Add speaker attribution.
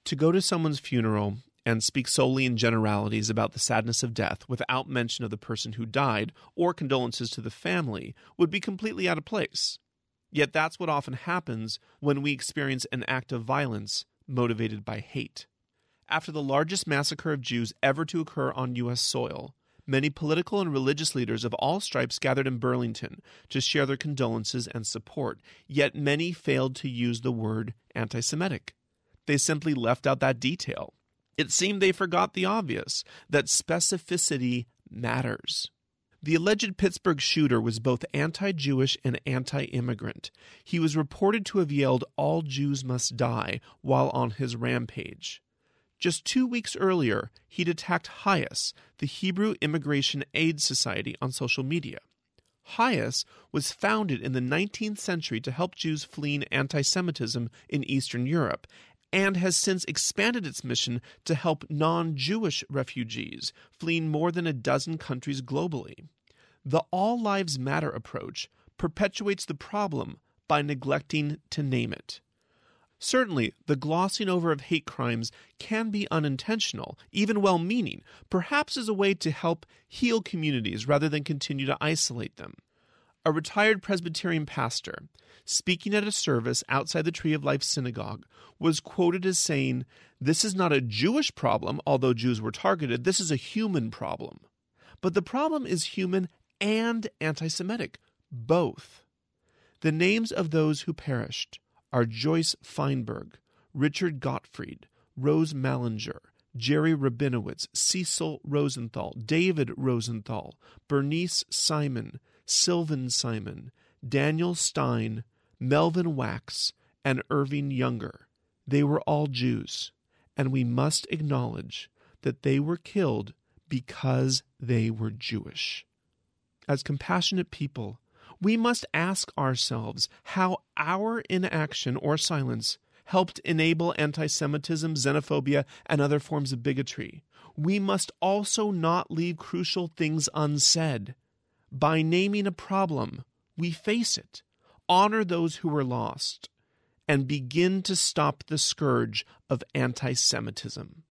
Speaker 1: To go to someone's funeral and speak solely in generalities about the sadness of death without mention of the person who died or condolences to the family would be completely out of place. Yet that's what often happens when we experience an act of violence motivated by hate. After the largest massacre of Jews ever to occur on U.S. soil, many political and religious leaders of all stripes gathered in Burlington to share their condolences and support, yet many failed to use the word anti-Semitic. They simply left out that detail. It seemed they forgot the obvious, that specificity matters. The alleged Pittsburgh shooter was both anti-Jewish and anti-immigrant. He was reported to have yelled, "All Jews must die," while on his rampage. Just 2 weeks earlier, he'd attacked HIAS, the Hebrew Immigration Aid Society, on social media. HIAS was founded in the 19th century to help Jews fleeing anti-Semitism in Eastern Europe, and has since expanded its mission to help non-Jewish refugees fleeing more than a dozen countries globally. The All Lives Matter approach perpetuates the problem by neglecting to name it. Certainly, the glossing over of hate crimes can be unintentional, even well-meaning, perhaps as a way to help heal communities rather than continue to isolate them. A retired Presbyterian pastor, speaking at a service outside the Tree of Life Synagogue, was quoted as saying, "This is not a Jewish problem, although Jews were targeted. This is a human problem." But the problem is human and anti-Semitic, both. The names of those who perished are Joyce Feinberg, Richard Gottfried, Rose Mallinger, Jerry Rabinowitz, Cecil Rosenthal, David Rosenthal, Bernice Simon, Sylvan Simon, Daniel Stein, Melvin Wax, and Irving Younger. They were all Jews, and we must acknowledge that they were killed because they were Jewish. As compassionate people, we must ask ourselves how our inaction or silence helped enable anti-Semitism, xenophobia, and other forms of bigotry. We must also not leave crucial things unsaid. By naming a problem, we face it, honor those who were lost, and begin to stop the scourge of anti-Semitism.